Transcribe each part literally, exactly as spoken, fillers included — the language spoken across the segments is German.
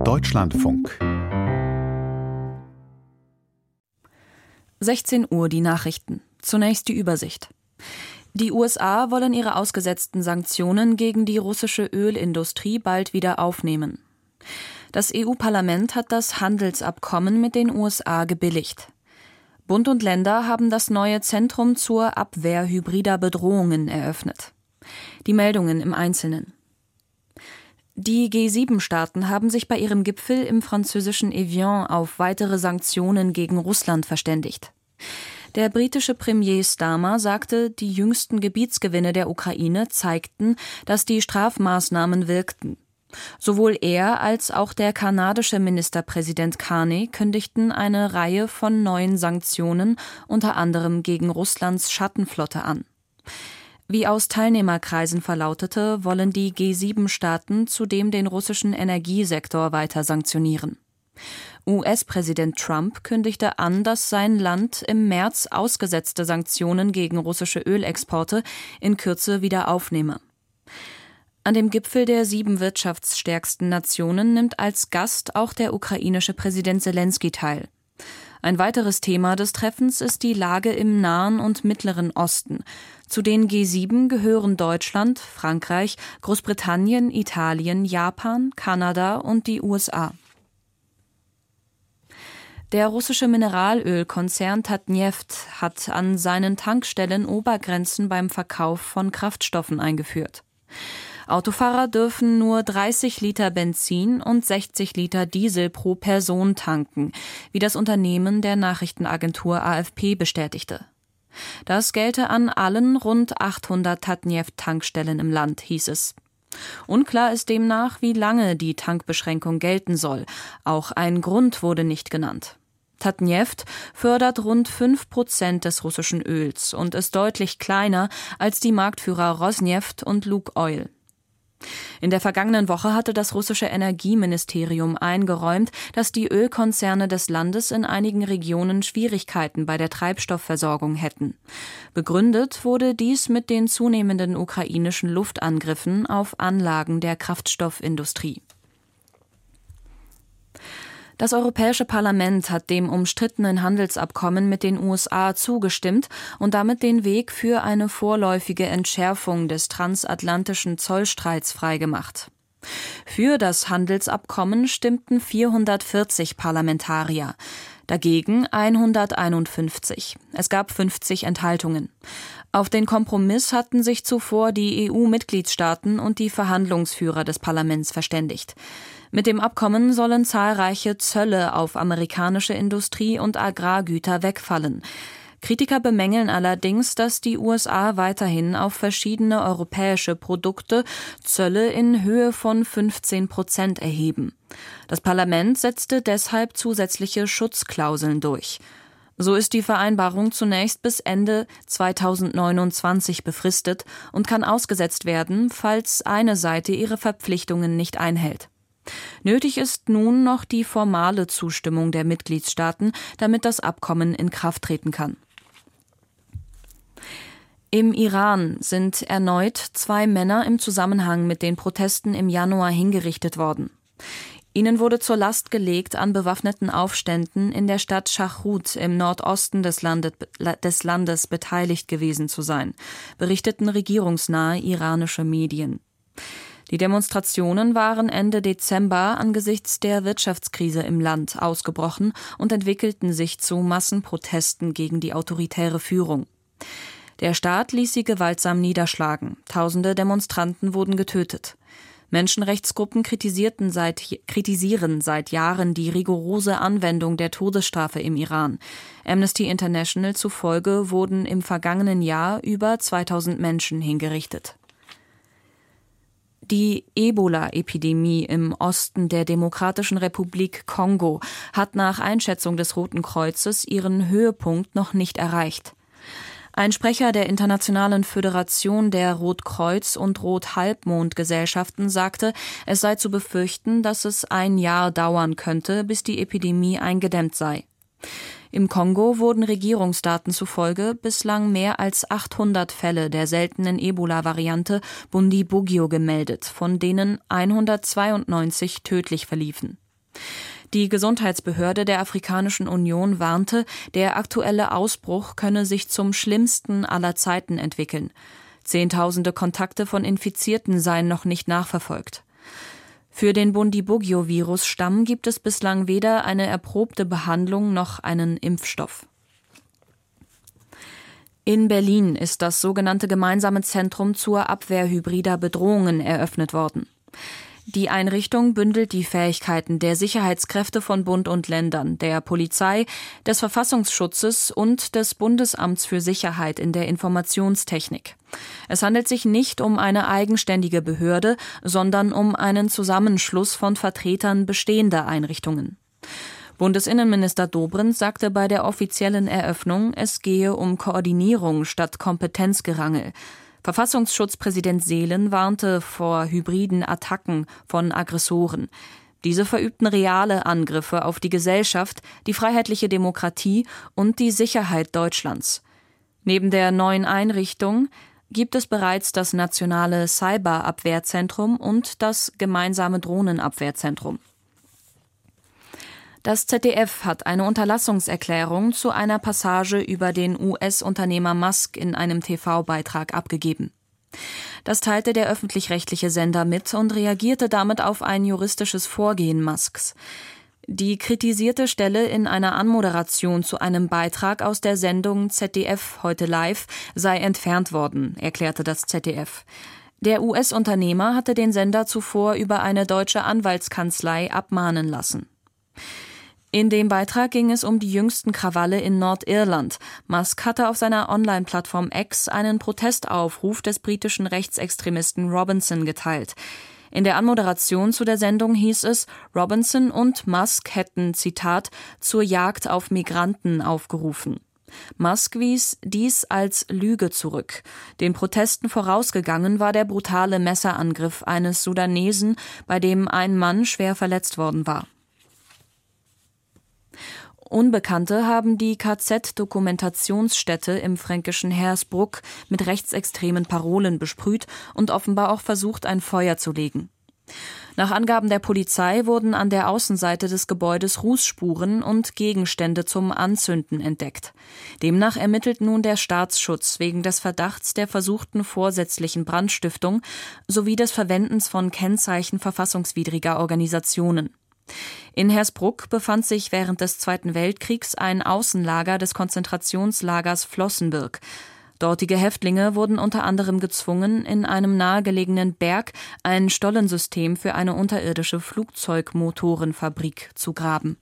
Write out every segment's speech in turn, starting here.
Deutschlandfunk. sechzehn Uhr die Nachrichten. Zunächst die Übersicht. Die U S A wollen ihre ausgesetzten Sanktionen gegen die russische Ölindustrie bald wieder aufnehmen. Das E U-Parlament hat das Handelsabkommen mit den U S A gebilligt. Bund und Länder haben das neue Zentrum zur Abwehr hybrider Bedrohungen eröffnet. Die Meldungen im Einzelnen. Die G sieben Staaten haben sich bei ihrem Gipfel im französischen Evian auf weitere Sanktionen gegen Russland verständigt. Der britische Premier Starmer sagte, die jüngsten Gebietsgewinne der Ukraine zeigten, dass die Strafmaßnahmen wirkten. Sowohl er als auch der kanadische Ministerpräsident Carney kündigten eine Reihe von neuen Sanktionen, unter anderem gegen Russlands Schattenflotte, an. Wie aus Teilnehmerkreisen verlautete, wollen die G sieben Staaten zudem den russischen Energiesektor weiter sanktionieren. U S-Präsident Trump kündigte an, dass sein Land im März ausgesetzte Sanktionen gegen russische Ölexporte in Kürze wieder aufnehme. An dem Gipfel der sieben wirtschaftsstärksten Nationen nimmt als Gast auch der ukrainische Präsident Selenskyj teil. Ein weiteres Thema des Treffens ist die Lage im Nahen und Mittleren Osten. Zu den G sieben gehören Deutschland, Frankreich, Großbritannien, Italien, Japan, Kanada und die U S A. Der russische Mineralölkonzern Tatneft hat an seinen Tankstellen Obergrenzen beim Verkauf von Kraftstoffen eingeführt. Autofahrer dürfen nur dreißig Liter Benzin und sechzig Liter Diesel pro Person tanken, wie das Unternehmen der Nachrichtenagentur A F P bestätigte. Das gelte an allen rund achthundert Tatneft-Tankstellen im Land, hieß es. Unklar ist demnach, wie lange die Tankbeschränkung gelten soll. Auch ein Grund wurde nicht genannt. Tatneft fördert rund fünf Prozent des russischen Öls und ist deutlich kleiner als die Marktführer Rosneft und Lukoil. In der vergangenen Woche hatte das russische Energieministerium eingeräumt, dass die Ölkonzerne des Landes in einigen Regionen Schwierigkeiten bei der Treibstoffversorgung hätten. Begründet wurde dies mit den zunehmenden ukrainischen Luftangriffen auf Anlagen der Kraftstoffindustrie. Das Europäische Parlament hat dem umstrittenen Handelsabkommen mit den U S A zugestimmt und damit den Weg für eine vorläufige Entschärfung des transatlantischen Zollstreits freigemacht. Für das Handelsabkommen stimmten vierhundertvierzig Parlamentarier, dagegen hunderteinundfünfzig. Es gab fünfzig Enthaltungen. Auf den Kompromiss hatten sich zuvor die E U-Mitgliedstaaten und die Verhandlungsführer des Parlaments verständigt. Mit dem Abkommen sollen zahlreiche Zölle auf amerikanische Industrie- und Agrargüter wegfallen. Kritiker bemängeln allerdings, dass die U S A weiterhin auf verschiedene europäische Produkte Zölle in Höhe von fünfzehn Prozent erheben. Das Parlament setzte deshalb zusätzliche Schutzklauseln durch. So ist die Vereinbarung zunächst bis Ende zweitausendneunundzwanzig befristet und kann ausgesetzt werden, falls eine Seite ihre Verpflichtungen nicht einhält. Nötig ist nun noch die formale Zustimmung der Mitgliedstaaten, damit das Abkommen in Kraft treten kann. Im Iran sind erneut zwei Männer im Zusammenhang mit den Protesten im Januar hingerichtet worden. Ihnen wurde zur Last gelegt, an bewaffneten Aufständen in der Stadt Shahroud im Nordosten des, Landes, des Landes beteiligt gewesen zu sein, berichteten regierungsnahe iranische Medien. Die Demonstrationen waren Ende Dezember angesichts der Wirtschaftskrise im Land ausgebrochen und entwickelten sich zu Massenprotesten gegen die autoritäre Führung. Der Staat ließ sie gewaltsam niederschlagen. Tausende Demonstranten wurden getötet. Menschenrechtsgruppen kritisierten seit, kritisieren seit Jahren die rigorose Anwendung der Todesstrafe im Iran. Amnesty International zufolge wurden im vergangenen Jahr über zweitausend Menschen hingerichtet. Die Ebola-Epidemie im Osten der Demokratischen Republik Kongo hat nach Einschätzung des Roten Kreuzes ihren Höhepunkt noch nicht erreicht. Ein Sprecher der Internationalen Föderation der Rotkreuz- und Rothalbmond-Gesellschaften sagte, es sei zu befürchten, dass es ein Jahr dauern könnte, bis die Epidemie eingedämmt sei. Im Kongo wurden Regierungsdaten zufolge bislang mehr als achthundert Fälle der seltenen Ebola-Variante Bundibugyo gemeldet, von denen hundertzweiundneunzig tödlich verliefen. Die Gesundheitsbehörde der Afrikanischen Union warnte, der aktuelle Ausbruch könne sich zum schlimmsten aller Zeiten entwickeln. Zehntausende Kontakte von Infizierten seien noch nicht nachverfolgt. Für den Bundibugyo-Virus-Stamm gibt es bislang weder eine erprobte Behandlung noch einen Impfstoff. In Berlin ist das sogenannte Gemeinsame Zentrum zur Abwehr hybrider Bedrohungen eröffnet worden. Die Einrichtung bündelt die Fähigkeiten der Sicherheitskräfte von Bund und Ländern, der Polizei, des Verfassungsschutzes und des Bundesamts für Sicherheit in der Informationstechnik. Es handelt sich nicht um eine eigenständige Behörde, sondern um einen Zusammenschluss von Vertretern bestehender Einrichtungen. Bundesinnenminister Dobrindt sagte bei der offiziellen Eröffnung, es gehe um Koordinierung statt Kompetenzgerangel. Verfassungsschutzpräsident Seelen warnte vor hybriden Attacken von Aggressoren. Diese verübten reale Angriffe auf die Gesellschaft, die freiheitliche Demokratie und die Sicherheit Deutschlands. Neben der neuen Einrichtung gibt es bereits das nationale Cyberabwehrzentrum und das gemeinsame Drohnenabwehrzentrum. Das Z D F hat eine Unterlassungserklärung zu einer Passage über den U S-Unternehmer Musk in einem T V-Beitrag abgegeben. Das teilte der öffentlich-rechtliche Sender mit und reagierte damit auf ein juristisches Vorgehen Musks. Die kritisierte Stelle in einer Anmoderation zu einem Beitrag aus der Sendung Z D F heute live sei entfernt worden, erklärte das Z D F. Der U S-Unternehmer hatte den Sender zuvor über eine deutsche Anwaltskanzlei abmahnen lassen. In dem Beitrag ging es um die jüngsten Krawalle in Nordirland. Musk hatte auf seiner Online-Plattform X einen Protestaufruf des britischen Rechtsextremisten Robinson geteilt. In der Anmoderation zu der Sendung hieß es, Robinson und Musk hätten, Zitat, zur Jagd auf Migranten aufgerufen. Musk wies dies als Lüge zurück. Den Protesten vorausgegangen war der brutale Messerangriff eines Sudanesen, bei dem ein Mann schwer verletzt worden war. Unbekannte haben die K Z-Dokumentationsstätte im fränkischen Hersbruck mit rechtsextremen Parolen besprüht und offenbar auch versucht, ein Feuer zu legen. Nach Angaben der Polizei wurden an der Außenseite des Gebäudes Rußspuren und Gegenstände zum Anzünden entdeckt. Demnach ermittelt nun der Staatsschutz wegen des Verdachts der versuchten vorsätzlichen Brandstiftung sowie des Verwendens von Kennzeichen verfassungswidriger Organisationen. In Hersbruck befand sich während des Zweiten Weltkriegs ein Außenlager des Konzentrationslagers Flossenbürg. Dortige Häftlinge wurden unter anderem gezwungen, in einem nahegelegenen Berg ein Stollensystem für eine unterirdische Flugzeugmotorenfabrik zu graben.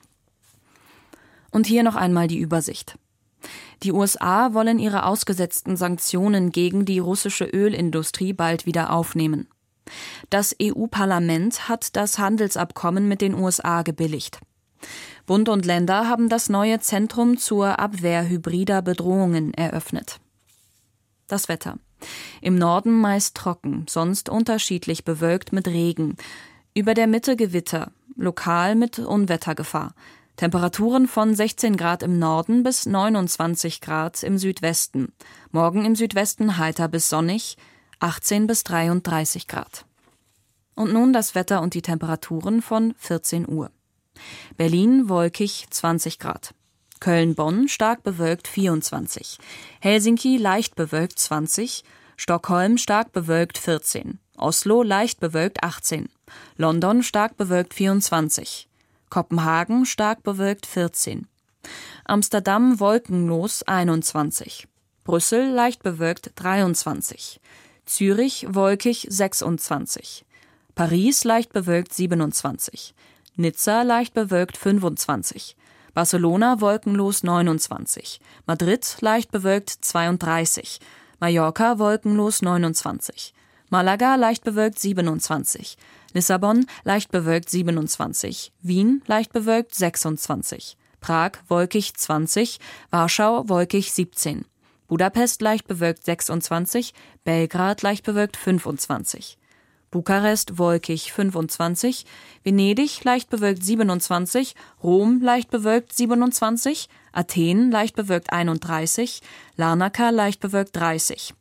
Und hier noch einmal die Übersicht. Die U S A wollen ihre ausgesetzten Sanktionen gegen die russische Ölindustrie bald wieder aufnehmen. Das E U-Parlament hat das Handelsabkommen mit den U S A gebilligt. Bund und Länder haben das neue Zentrum zur Abwehr hybrider Bedrohungen eröffnet. Das Wetter. Im Norden meist trocken, sonst unterschiedlich bewölkt mit Regen. Über der Mitte Gewitter, lokal mit Unwettergefahr. Temperaturen von sechzehn Grad im Norden bis neunundzwanzig Grad im Südwesten. Morgen im Südwesten heiter bis sonnig, achtzehn bis dreiunddreißig Grad. Und nun das Wetter und die Temperaturen von vierzehn Uhr. Berlin wolkig zwanzig Grad. Köln-Bonn stark bewölkt vierundzwanzig. Helsinki leicht bewölkt zwanzig. Stockholm stark bewölkt vierzehn. Oslo leicht bewölkt achtzehn. London stark bewölkt vierundzwanzig. Kopenhagen stark bewölkt vierzehn. Amsterdam wolkenlos einundzwanzig. Brüssel leicht bewölkt dreiundzwanzig. Zürich wolkig sechsundzwanzig. Paris leicht bewölkt siebenundzwanzig. Nizza leicht bewölkt fünfundzwanzig. Barcelona wolkenlos neunundzwanzig. Madrid leicht bewölkt zweiunddreißig. Mallorca wolkenlos neunundzwanzig. Malaga leicht bewölkt siebenundzwanzig. Lissabon leicht bewölkt siebenundzwanzig. Wien leicht bewölkt sechsundzwanzig. Prag wolkig zwanzig. Warschau wolkig siebzehn. Budapest leicht bewölkt sechsundzwanzig, Belgrad leicht bewölkt fünfundzwanzig. Bukarest wolkig fünfundzwanzig, Venedig leicht bewölkt siebenundzwanzig, Rom leicht bewölkt siebenundzwanzig, Athen leicht bewölkt einunddreißig, Larnaca leicht bewölkt dreißig.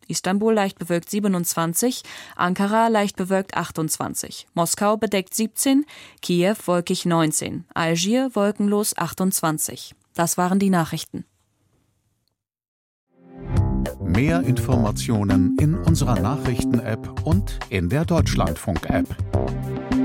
Istanbul leicht bewölkt siebenundzwanzig, Ankara leicht bewölkt achtundzwanzig, Moskau bedeckt siebzehn, Kiew wolkig neunzehn, Algier wolkenlos achtundzwanzig. Das waren die Nachrichten. Mehr Informationen in unserer Nachrichten-App und in der Deutschlandfunk-App.